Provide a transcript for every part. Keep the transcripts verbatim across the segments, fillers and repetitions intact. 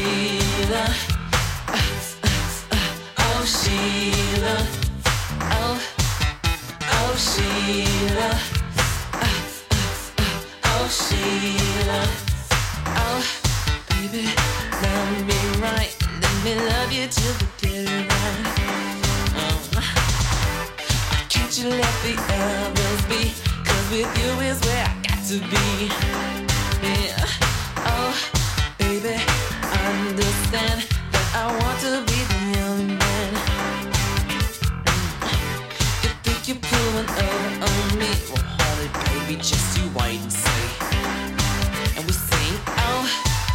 Sheila. Oh, Sheila. Oh, oh, Sheila. Oh, Sheila. Oh, baby, love me right. Let me love you till the dead of night. Oh, can't you let the others be? 'Cause with you is where I got to be. Yeah. Oh, baby, understand that I want to be the only man. You think you're pulling over on me? Well, honey, baby, just you wait and see. And we sing, oh.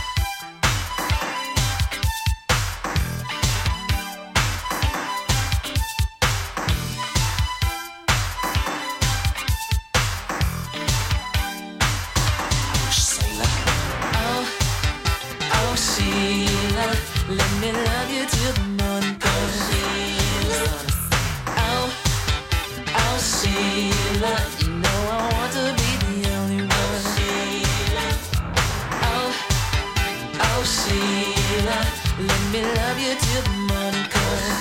Sheila, let me love you till the morning comes. Oh, oh, Sheila, you know I want to be the only one. Oh, oh, Sheila, let me love you till the morning comes.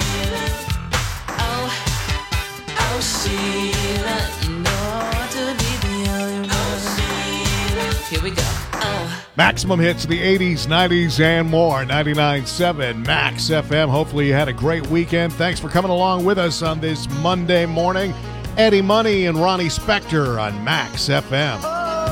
Oh, oh, Sheila, you know I want to be the only one. Here we go. Oh. Maximum hits of the eighties, nineties, and more. ninety-nine point seven Max F M. Hopefully you had a great weekend. Thanks for coming along with us on this Monday morning. Eddie Money and Ronnie Spector on Max F M.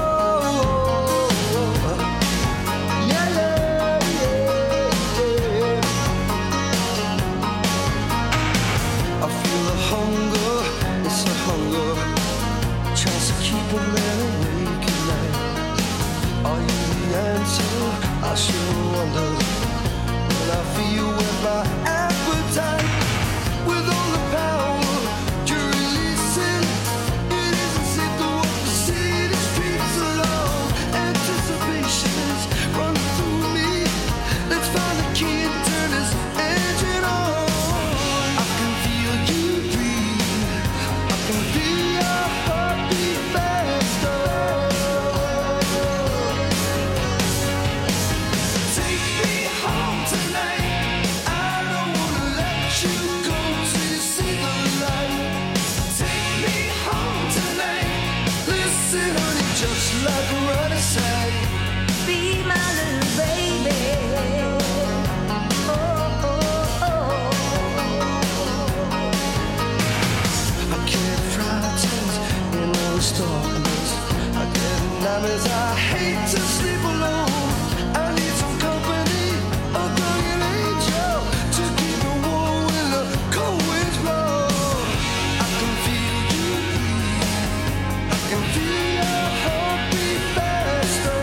I sure wonder when I feel with my appetite, with all the power you're releasing. It isn't safe to walk the city streets alone. Anticipation's running through me. Let's find the key and turn this engine on. I can feel you breathe. I can feel your heartbeat faster. Just like what I say, be my little baby. Oh, oh, oh. I get frightened in all the darkness. I get nightmares. I hate to sleep alone. I need some company, a guardian angel to keep me warm when the cold winds blow. I can feel you breathe. I can feel your heartbeat faster.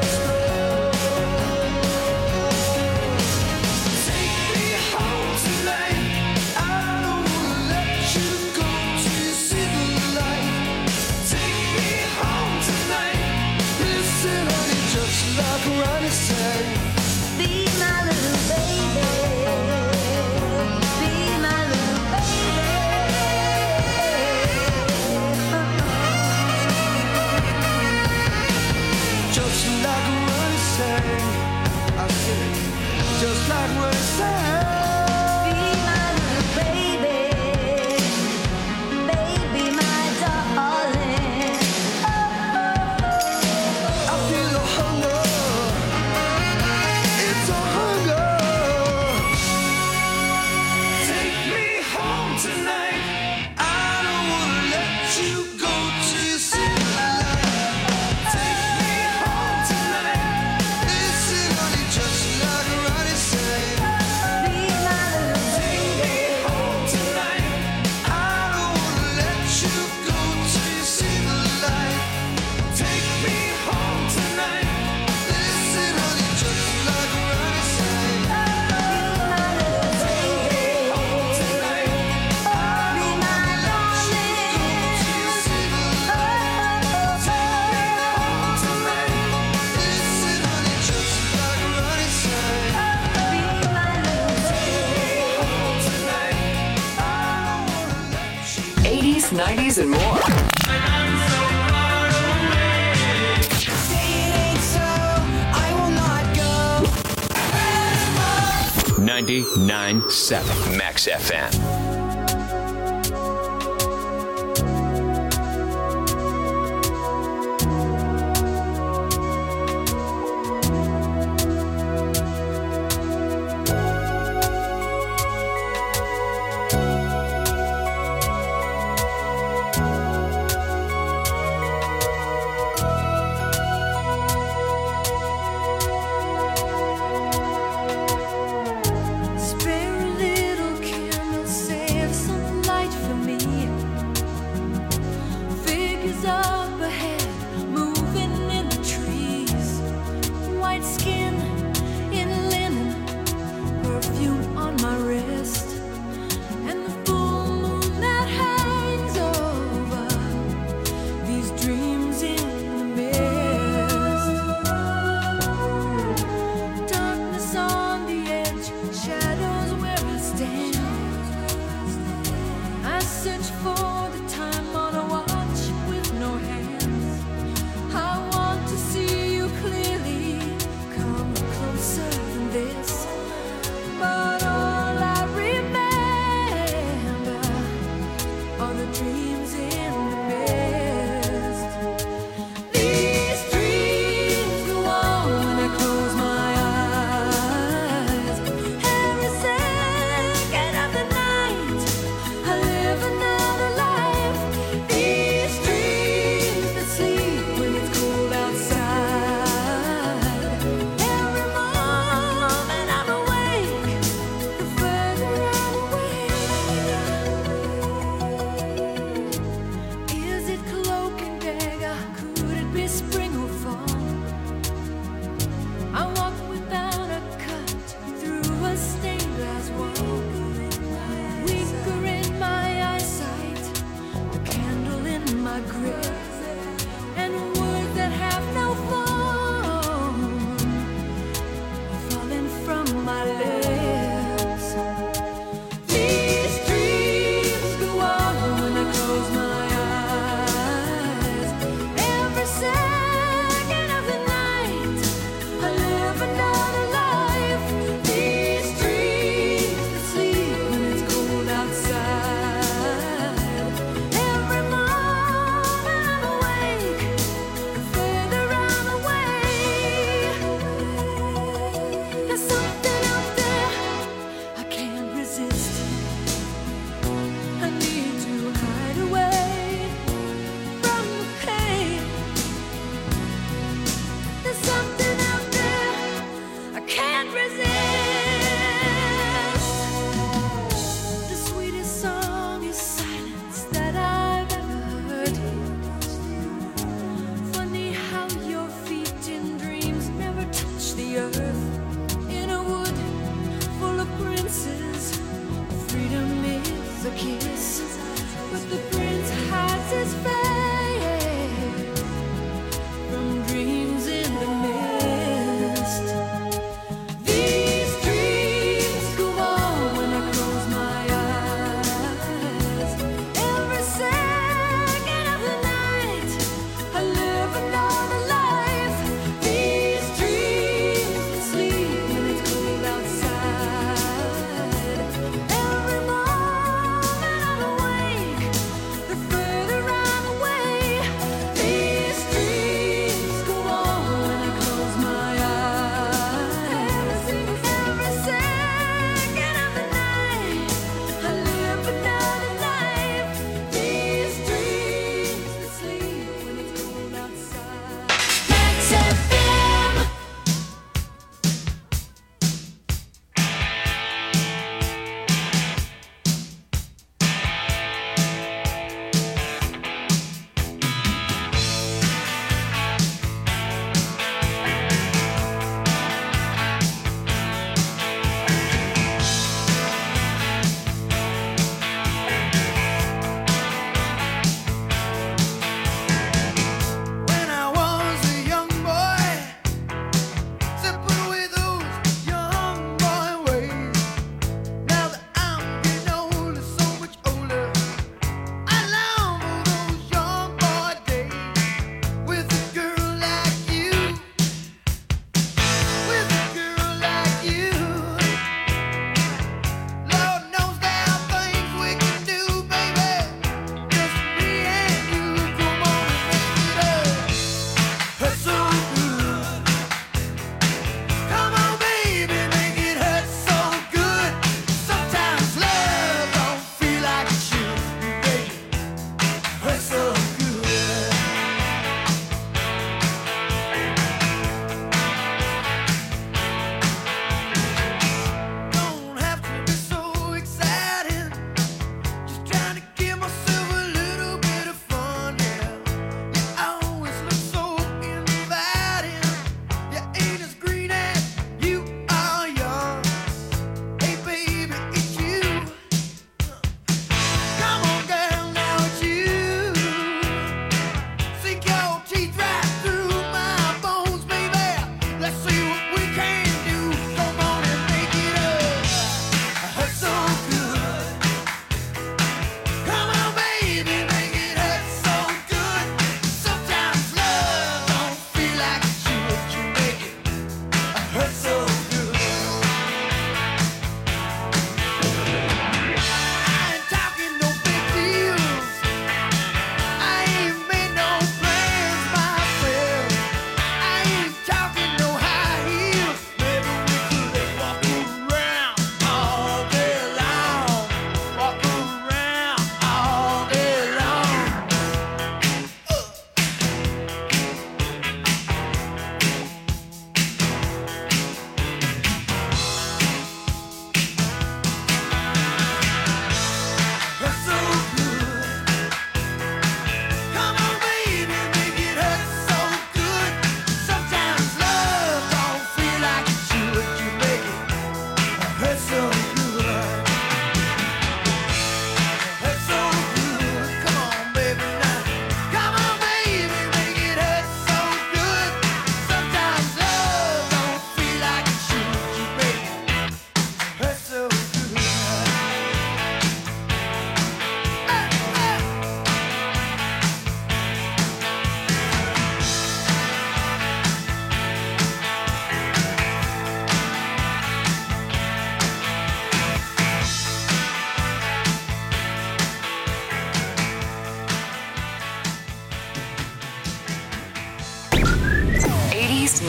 Take me home tonight. I don't wanna let you go till you see the light. Take me home tonight. Listen, honey, just like Ronnie said, be my little baby. Be my little baby. Just like what he said, I said, just like what he said. Be my little baby, baby, my darling. Oh, I feel the hunger, it's a hunger. Take me home tonight. I don't wanna let you go till you see the light. Take me home tonight. Listen, honey, just like Ronnie said, be my little baby. Take me home tonight. I don't wanna let you go till you see the light. Take me home tonight. Listen, honey, just like Ronnie said, be my little baby. Home tonight. I don't wanna let you go till you see the light. Take me home tonight. Listen, honey, just like Ronnie said, be my little baby. Home tonight. I don't wanna let you. eighties, nineties, and more. ninety-nine point seven Max F M. Spare a little candle, say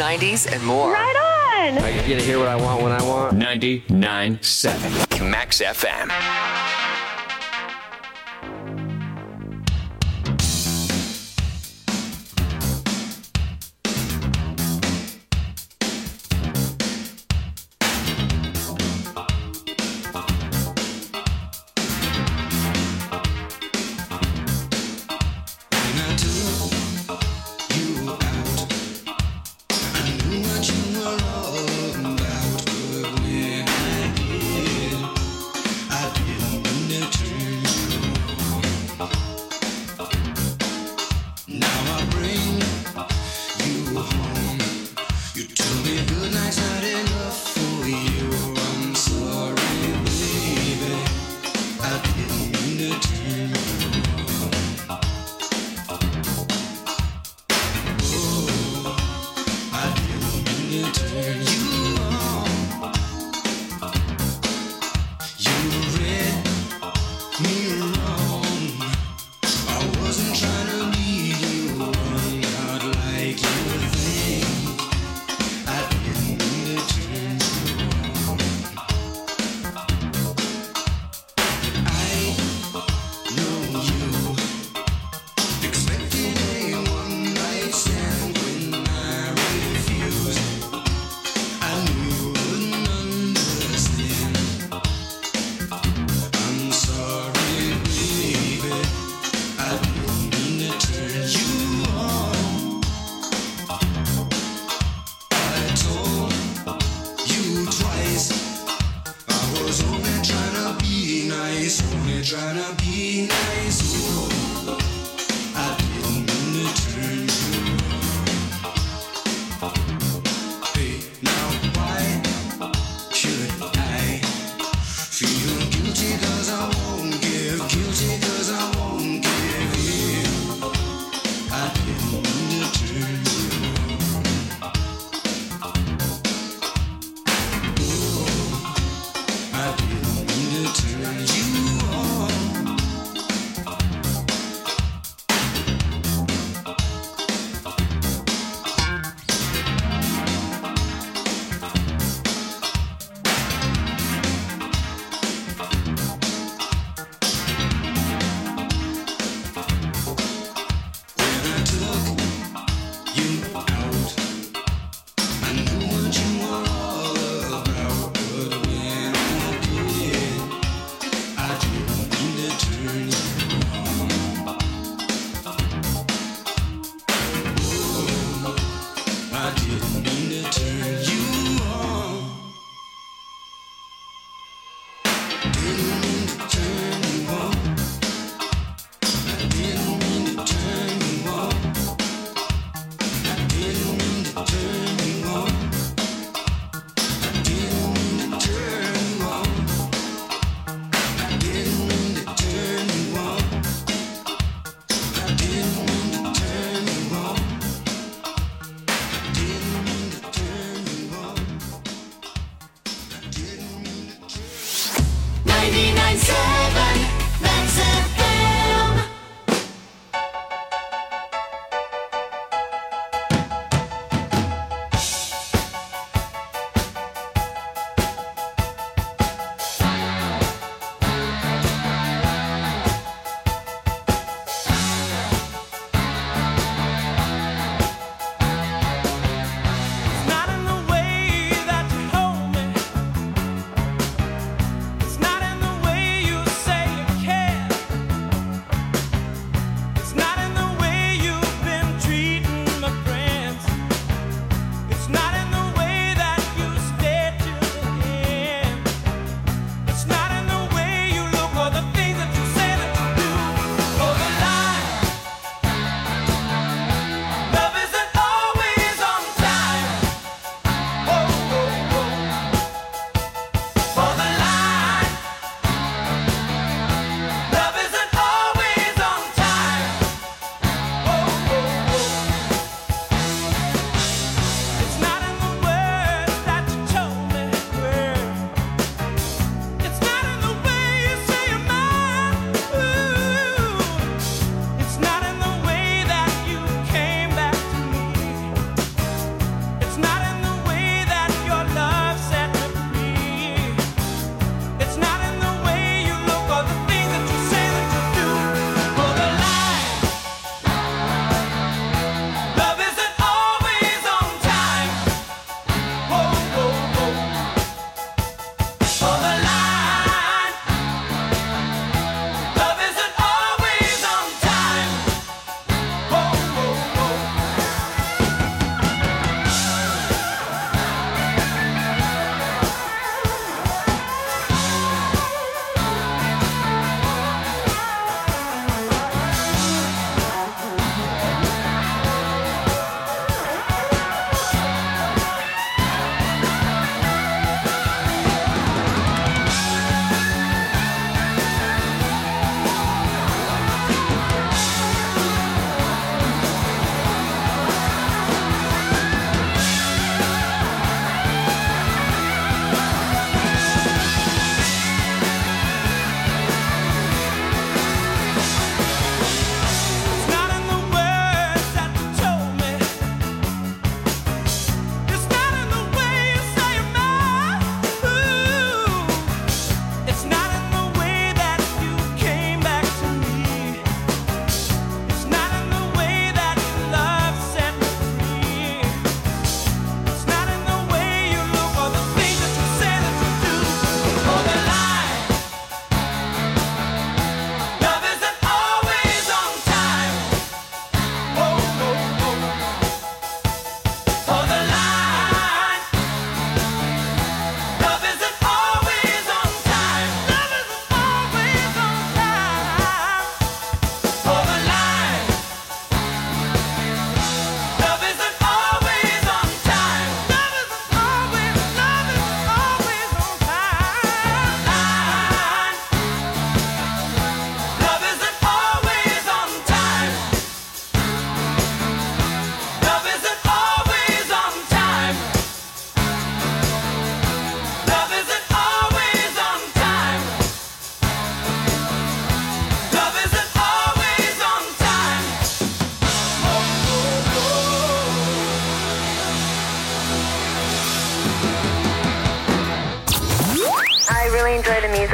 nineties, and more. Right on! I get to hear what I want when I want. ninety-nine point seven Max F M.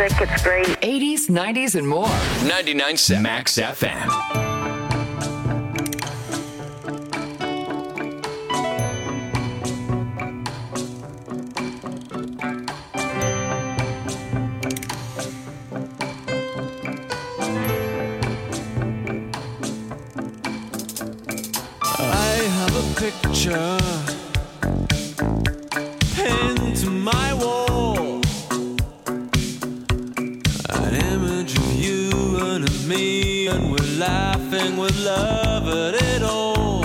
music. It's great. eighties, nineties, and more. ninety-nine point seven Max F M. I have a picture pinned to my wall, an image of you and of me, and we're laughing with love at it all.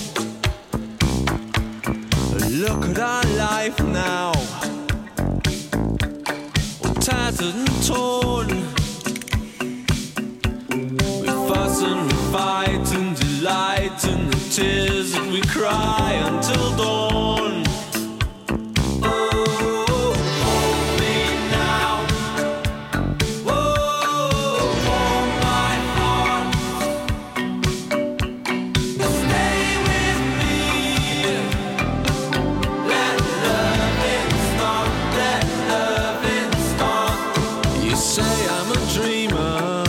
Look at our life now, all tattered and torn. We fuss and we fight and delight in the tears that we cry until dawn. Oh, hold me now. Oh, hold my heart. Stay with me. Let loving start. Let loving start. You say I'm a dreamer.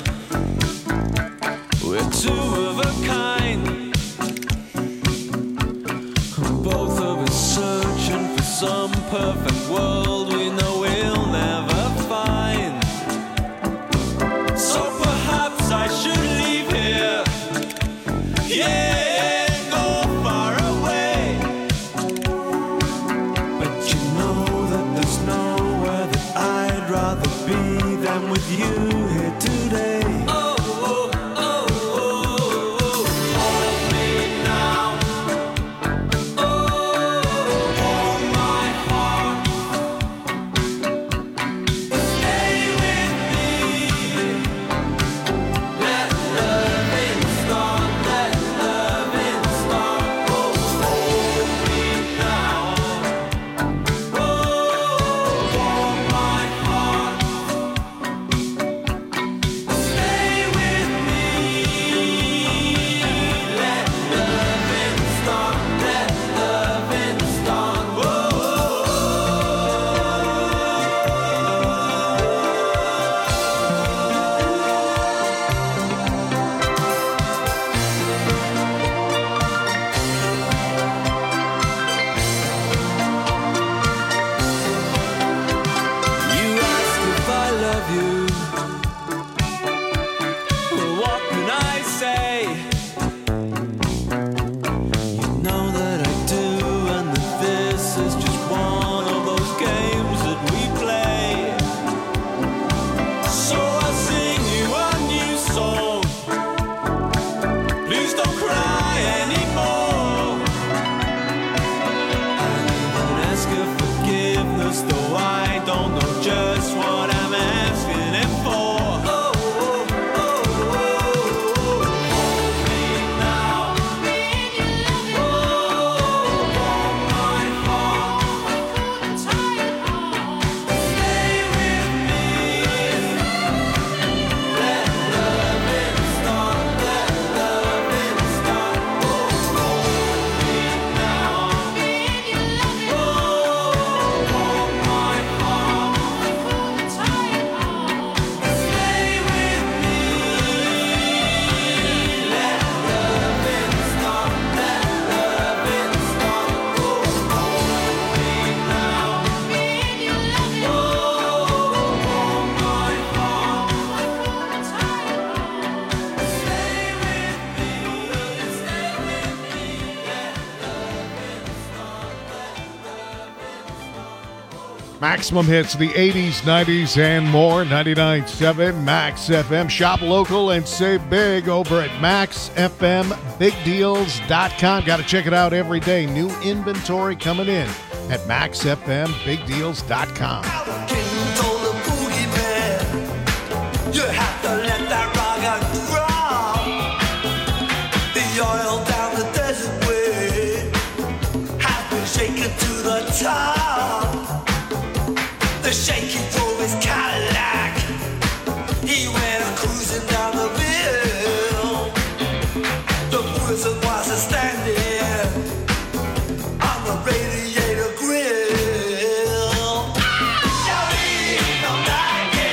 We're two of a kind. Both of us searching for some perfect world we know we'll never find. So perhaps I should leave here. Yeah, go far away. But you know that there's nowhere that I'd rather be than with you here today. Oh, oh, oh, oh, oh. Hold me now. Oh, hold my heart. Stay with me. Let loving start. Let loving start. Oh, hold me now. Oh, hold my heart. Stay with me. Let loving start. Let loving start. Whoa. You ask if I love you. What can I say? You know that I do, and that this is just one of those games that we play. So I sing you a new song. Please don't cry anymore. I even ask your forgiveness, though I don't know just what I'm asking it for. Oh, oh, oh, oh, oh. Hold me now. Oh, hold my heart. Stay with me. Let loving start. Let loving start. Oh, hold me now. Oh, hold my heart. Stay with me. Let loving start. Let loving start. Oh, hold me now. Oh, hold my heart. Stay with me. Stay with me. Maximum hits, the eighties, nineties, and more. ninety-nine point seven Max F M. Shop local and save big over at max f m big deals dot com. Got to check it out every day. New inventory coming in at max f m big deals dot com. King told the boogie man, you have to let that rock drop. The oil down the desert way has been shaken to the top. The shaky drove his Cadillac. He went cruising down the hill. The prison was standing on the radiator grill. Shall we come back?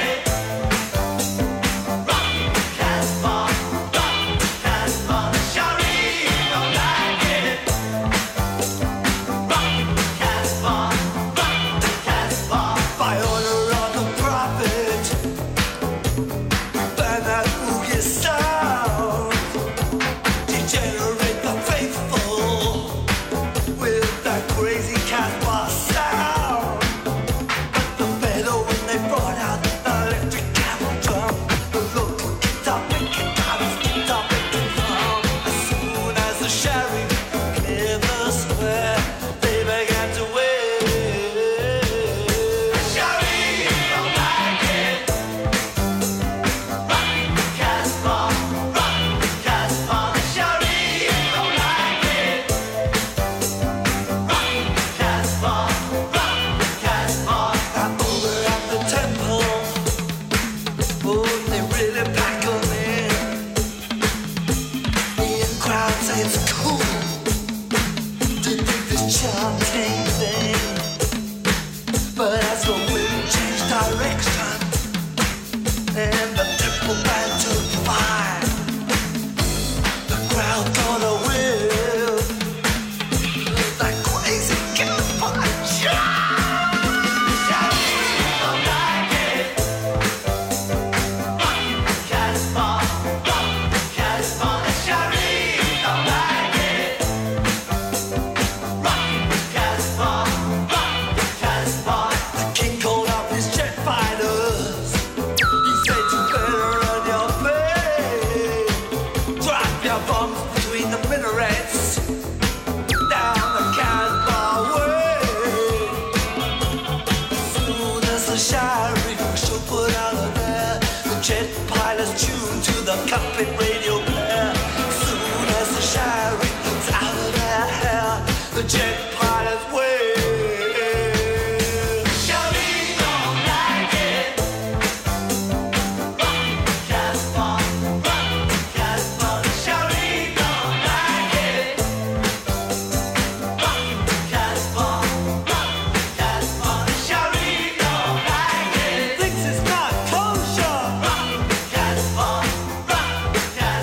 the Shari show put on an air. The jet pilots tune to the cockpit radio blare. Soon as the Shari is out of their hair, the jet pilots wail. Shari don't like it. Run, Casper, run, Casper. Shari don't like it. Run, Casper, run, Casper. Shari don't like it. Thinks it's not kosher. Run, Casper, run, Casper.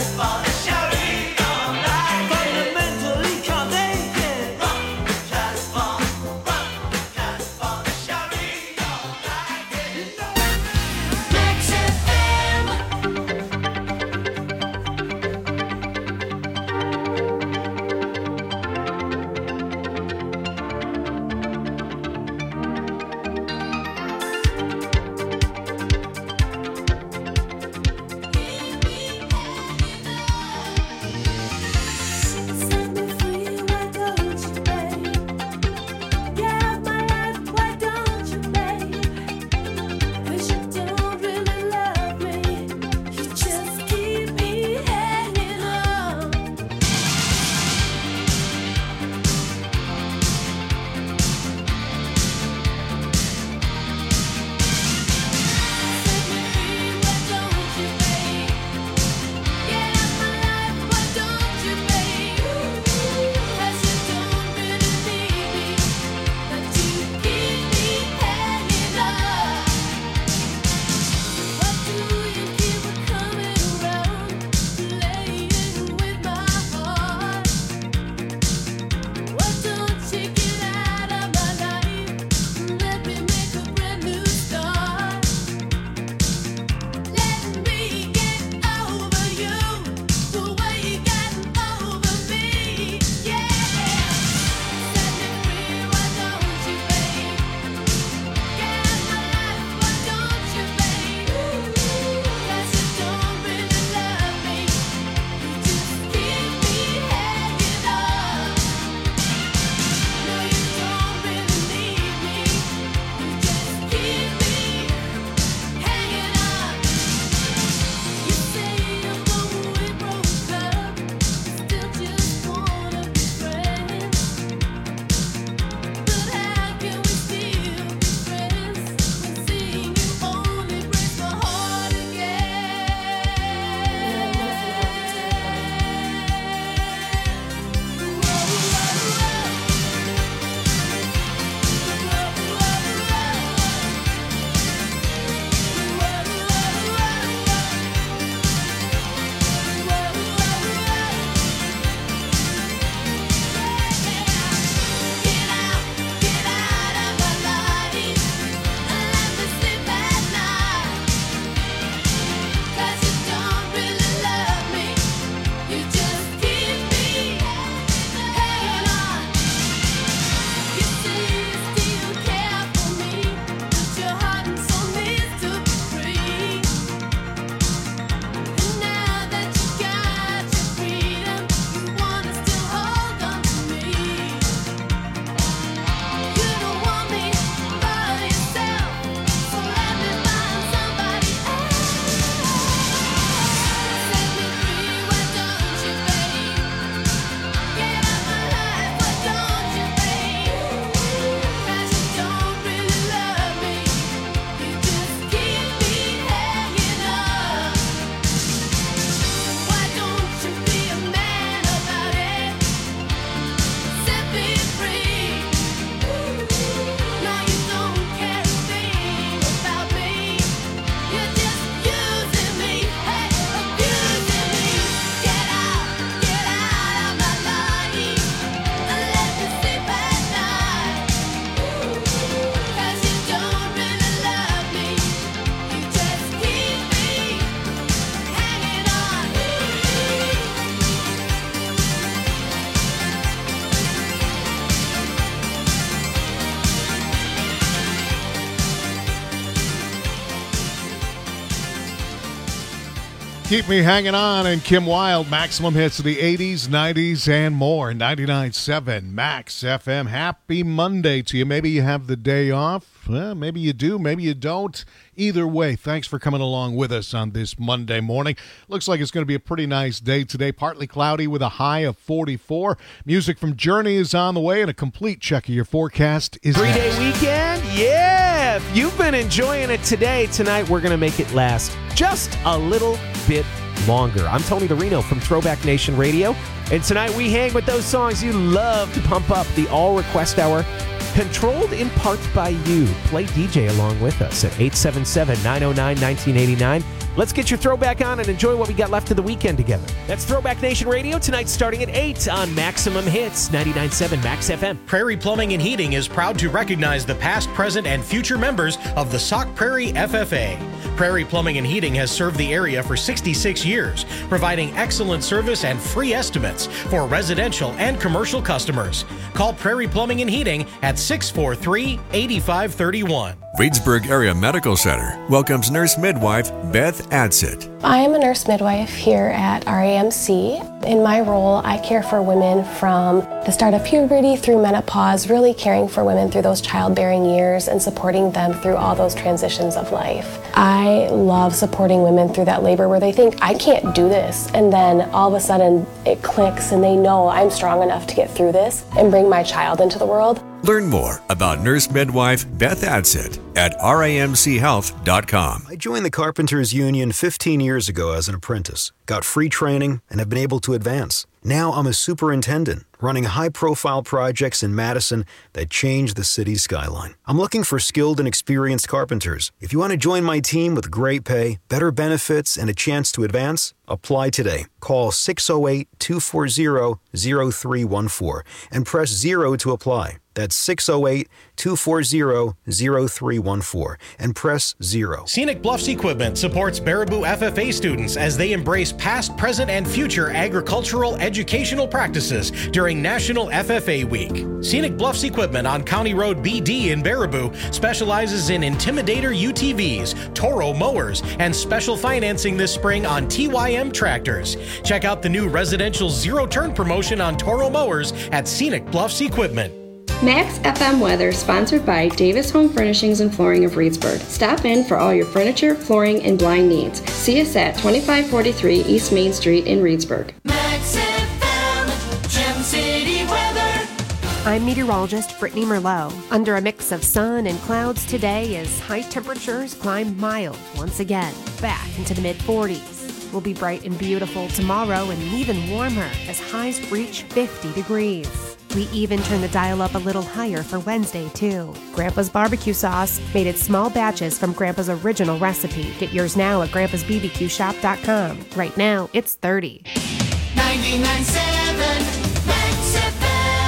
Keep Me Hanging On and Kim Wilde. Maximum hits of the eighties, nineties, and more. ninety-nine point seven Max F M. Happy Monday to you. Maybe you have the day off. Well, maybe you do. Maybe you don't. Either way, thanks for coming along with us on this Monday morning. Looks like it's going to be a pretty nice day today. Partly cloudy with a high of forty-four. Music from Journey is on the way, and a complete check of your forecast is Three-day next. weekend? Yeah! If you've been enjoying it today, tonight we're going to make it last just a little bit longer. I'm Tony the Reno from Throwback Nation Radio, and tonight we hang with those songs you love to pump up the All Request Hour, controlled in part by you. Play D J along with us at eight seven seven, nine oh nine, one nine eight nine. Let's get your throwback on and enjoy what we got left of the weekend together. That's Throwback Nation Radio, tonight starting at eight on Maximum Hits, ninety-nine point seven Max F M. Prairie Plumbing and Heating is proud to recognize the past, present, and future members of the Sauk Prairie F F A. Prairie Plumbing and Heating has served the area for sixty-six years, providing excellent service and free estimates for residential and commercial customers. Call Prairie Plumbing and Heating at six four three, eight five three one. Reedsburg Area Medical Center welcomes nurse midwife Beth Adsit. I am a nurse midwife here at R A M C. In my role, I care for women from the start of puberty through menopause, really caring for women through those childbearing years and supporting them through all those transitions of life. I love supporting women through that labor where they think, I can't do this, and then all of a sudden it clicks and they know I'm strong enough to get through this and bring my child into the world. Learn more about nurse midwife Beth Adsit at R A M C health dot com. I joined the Carpenters Union fifteen years ago as an apprentice, got free training, and have been able to advance. Now I'm a superintendent, running high-profile projects in Madison that change the city's skyline. I'm looking for skilled and experienced carpenters. If you want to join my team with great pay, better benefits, and a chance to advance, apply today. Call six oh eight, two four zero, zero three one four and press zero to apply. That's six oh eight, two four zero, zero three one four and press zero. Scenic Bluffs Equipment supports Baraboo F F A students as they embrace past, present, and future agricultural educational practices during National F F A Week. Scenic Bluffs Equipment on County Road B D in Baraboo specializes in Intimidator U T Vs, Toro mowers, and special financing this spring on T Y M tractors. Check out the new residential zero-turn promotion on Toro mowers at Scenic Bluffs Equipment. Max F M weather sponsored by Davis Home Furnishings and Flooring of Reedsburg. Stop in for all your furniture, flooring, and blind needs. See us at twenty-five forty-three East Main Street in Reedsburg. Max F M, Gem City weather. I'm meteorologist Brittany Merlot. Under a mix of sun and clouds today as high temperatures climb mild once again, back into the mid forties. Will be bright and beautiful tomorrow and even warmer as highs reach fifty degrees. We even turn the dial up a little higher for Wednesday, too. Grandpa's barbecue sauce, made in small batches from Grandpa's original recipe. Get yours now at grandpas b b q shop dot com. Right now, it's thirty. ninety-nine point seven Max F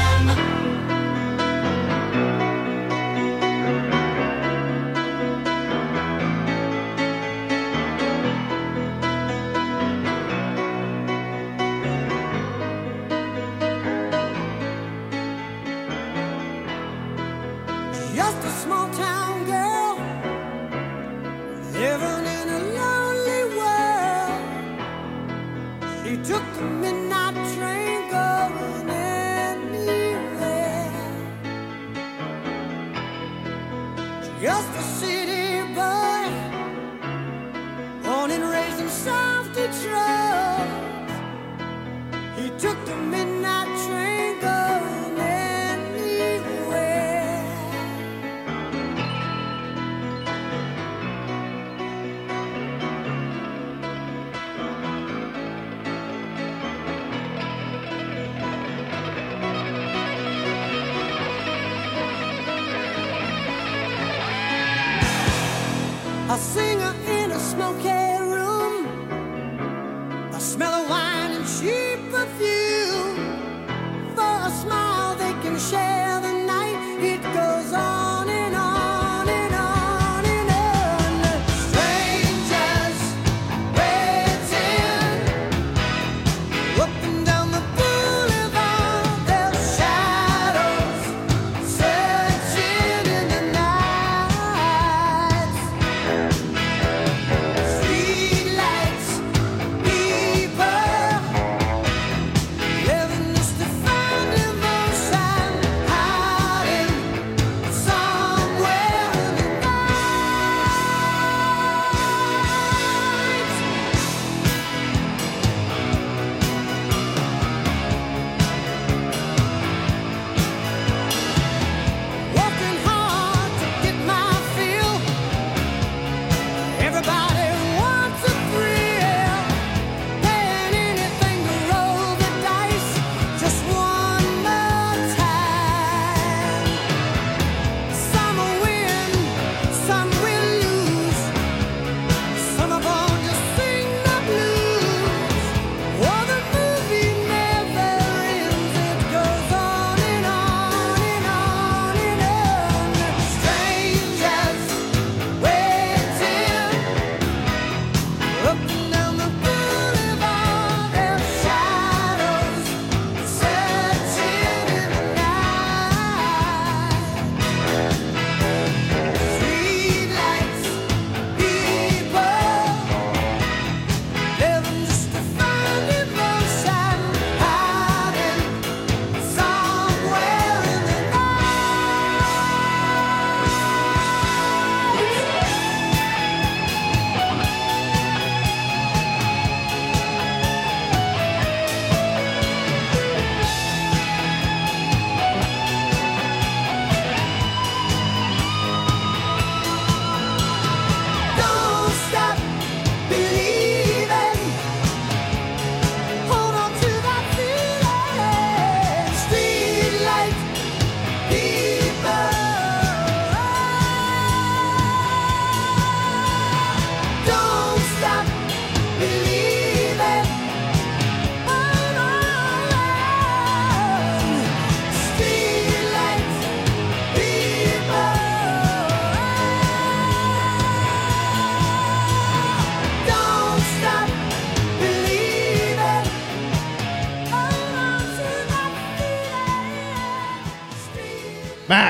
M. Just a small town girl living in a lonely world. She took the midnight train going anywhere. Just a city boy, born and raised in South Detroit. He took the midnight train going anywhere. A singer in a smoky room, the smell of wine and cheap perfume. For a smile they can share the night. It goes on and on and on and on. Strangers waiting up and down the boulevard. Their shadows searching in the night. Street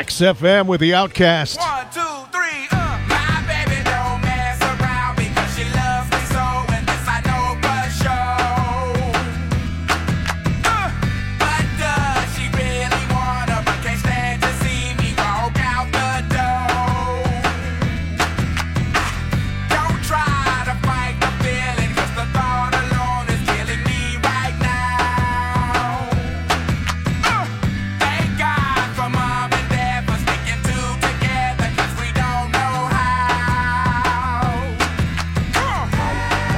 Max F M with the Outcast. One, two, three, uh. My baby don't mess around because she loves me so, and this I know for sure. Uh, but does she really wanna, but can't stand to see me walk out the door? Don't try to fight the feeling, 'cause the thought alone is killing me right now. Uh, thank God for mom and dad for sticking two together, 'cause we don't know how. Come on.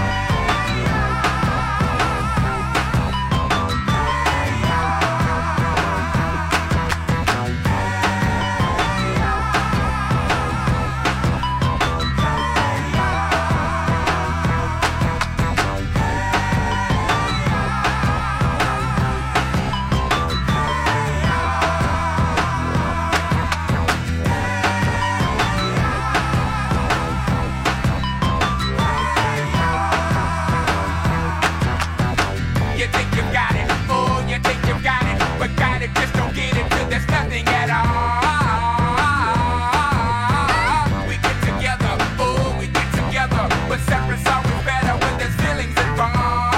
You think you got it, oh, you think you got it, but got it, just don't get it till there's nothing at all. We get together, oh, we get together, but separate's always better when there's feelings involved.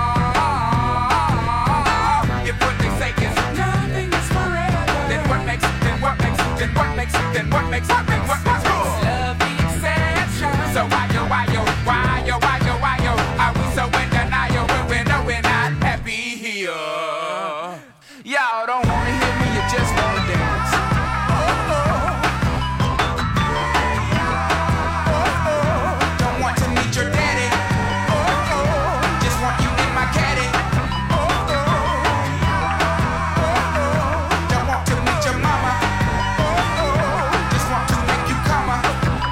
If what they say is nothing is forever, then what makes it, then what makes it, then what makes it, then what makes it, then what makes it? Love the exception. So why yo, why yo, why yo, why yo, why yo, are we so in denial when we know we're not happy here? Y'all don't wanna hear me, you just wanna dance. Don't want to meet your daddy. Just want you in my caddy. Don't want to meet your mama. Just want to make you come. I'm,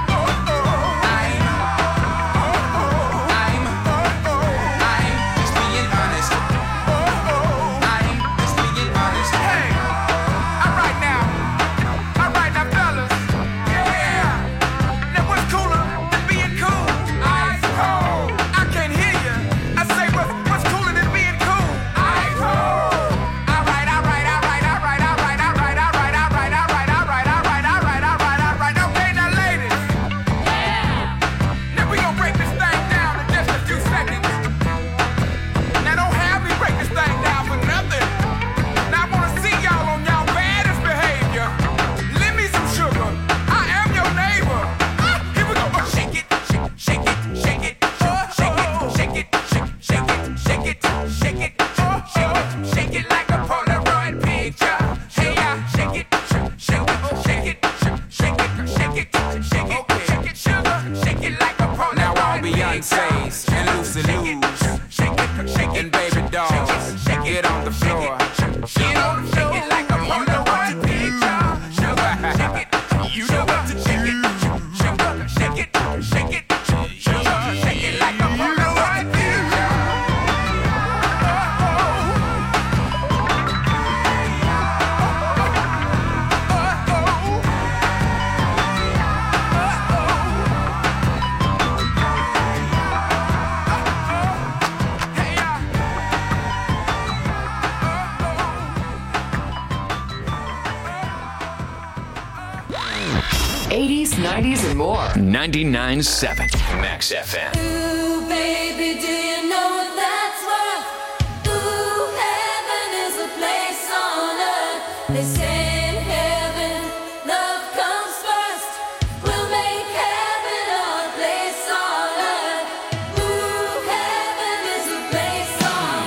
I'm, I'm just being honest. I'm just being honest. Hey, alright now, alright now, fellas. Yeah. Now what's cooler than being cool? Ice cold. I can't hear you. I say what's what's cooler than being cool? Ice cold. Alright, alright, alright, alright, alright, alright, alright, alright, alright, alright, alright, alright, alright, alright. Okay, now ladies. Now we gonna break this thing down in just a few seconds. Now don't have me break this thing down for nothing. Now I wanna see y'all on y'all baddest behavior. Lend me some sugar. I am your neighbor. Ah, here we go. Oh, shake it, shake, shake it, shake it, oh, shake it, shake it, shake, shake it, shake it, shake it, oh, shake it, shake it like a Polaroid picture. Hey, yeah, shake it, shake, shake it, shake it, shake it, shake it, shake it, shake it, sugar, shake it like a Polaroid picture. Now all Beyonce's and Lucy Lou's and Baby Dolls, get on the floor. Get on the floor. Shake it like a Polaroid picture. Sugar, shake it. You know what to shake it. Sugar, shake it, shake it. Sugar, shake it like a Polaroid picture. eighties, nineties, and more. ninety-nine point seven Max F M. Ooh, baby, do you know what that's worth? Ooh, heaven is a place on earth. They say in heaven, love comes first. We'll make heaven our place on earth. Ooh, heaven is a place on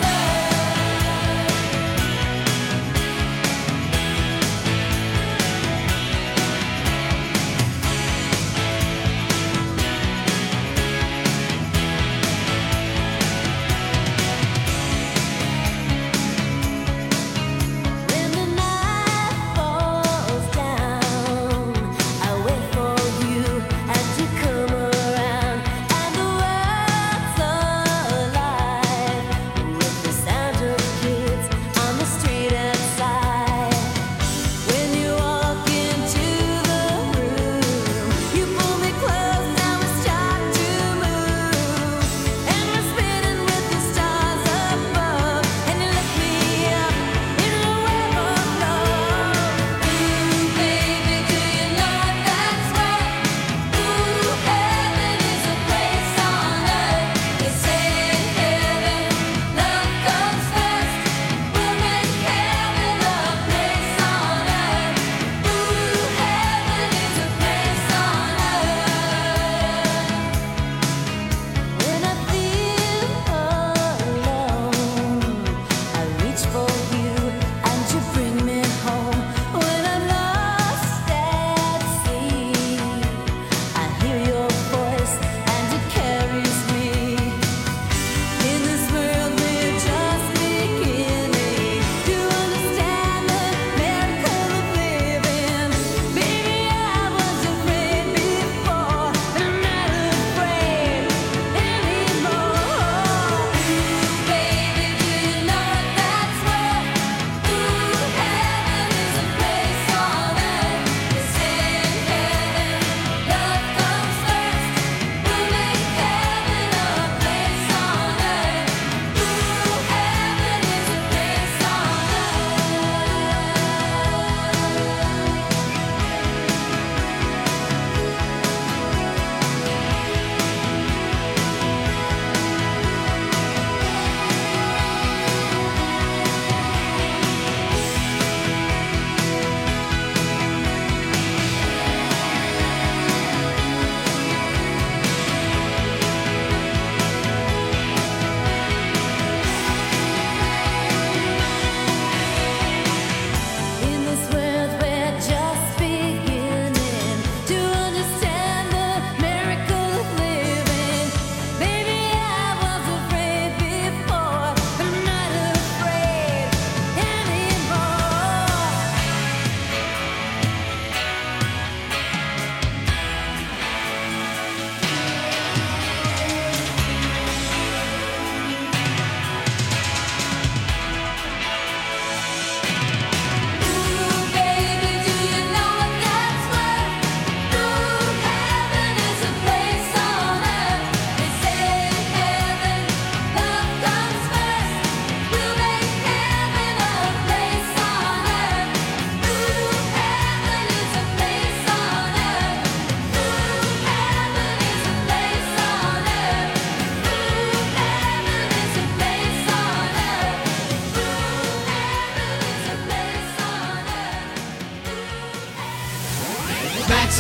earth.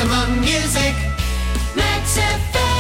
Maximum music. Max F M.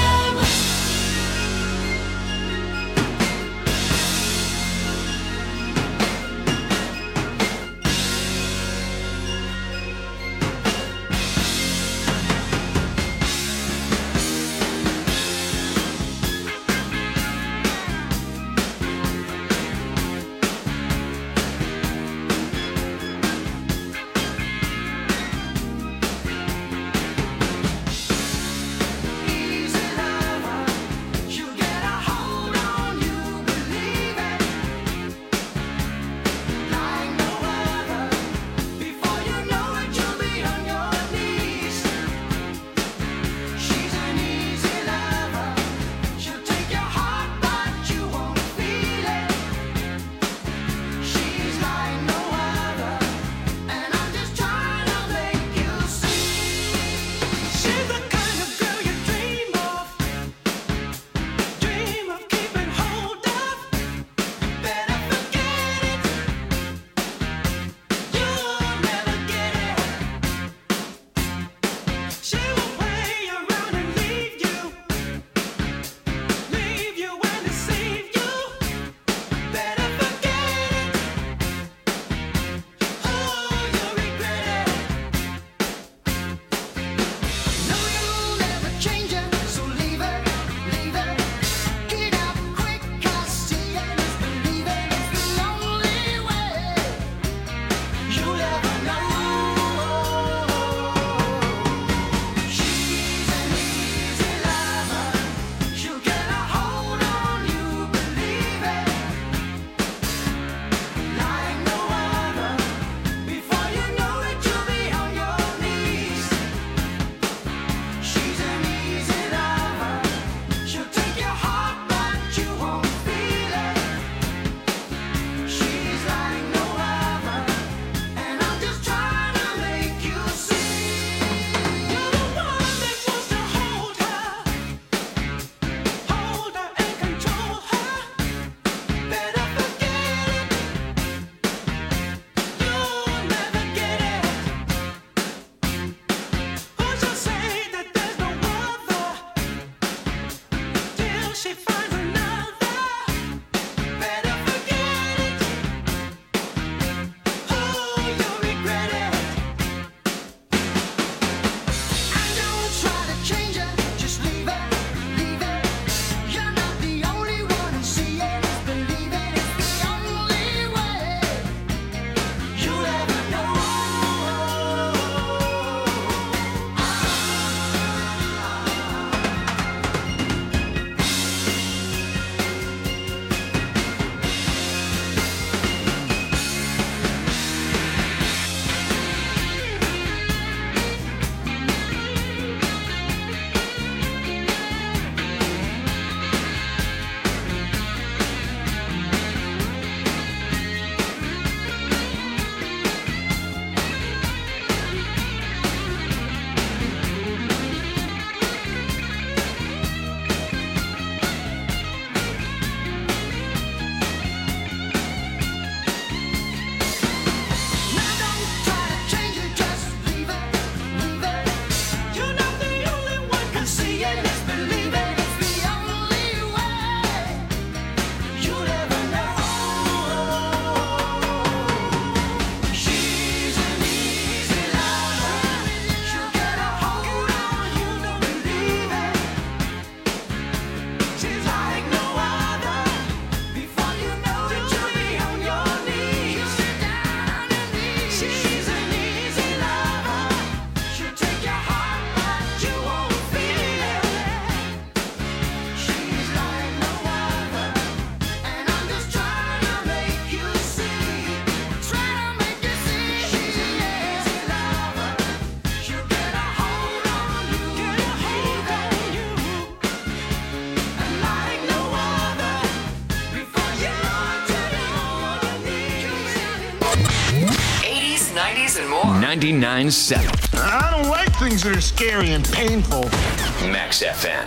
nineties and more. ninety-nine point seven. I don't like things that are scary and painful. Max F M.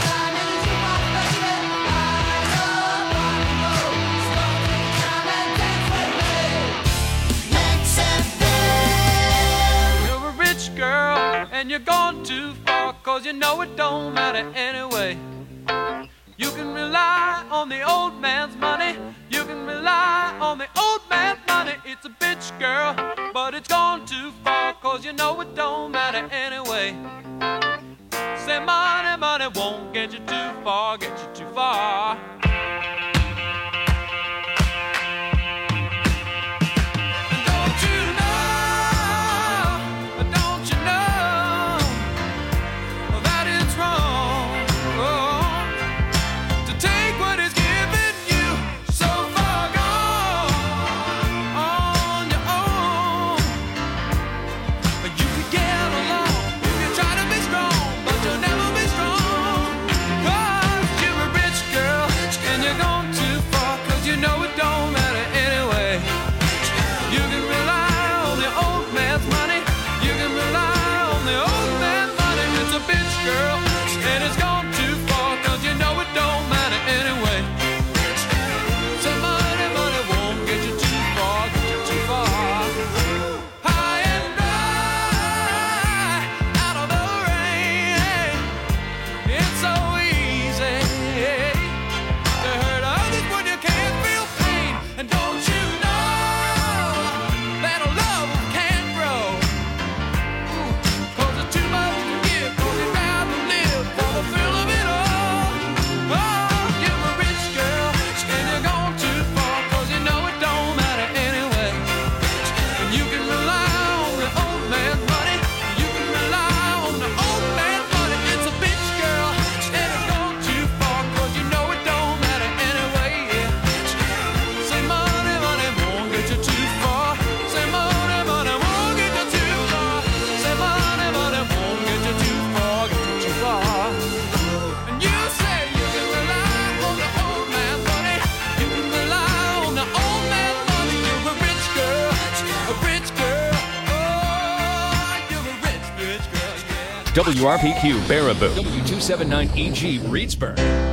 time in the jukebox, baby. I love rock and roll. So don't take time and dance with me. Next F M. You're a rich girl and you're gone too far, cause you know it don't matter anyway. You can rely on the old man's money. You can rely on the old man's money. It's a bitch, girl, but it's gone too far, cause you know it don't matter anyway. Say money, money won't get you too far, get you too far. Don't you know, don't you know that it's wrong to take what is given you so far gone on your own. You can get along, you can try to be strong, but you'll never be strong, cause you're a rich girl W R P Q Baraboo, W two seventy-nine E G Reedsburg.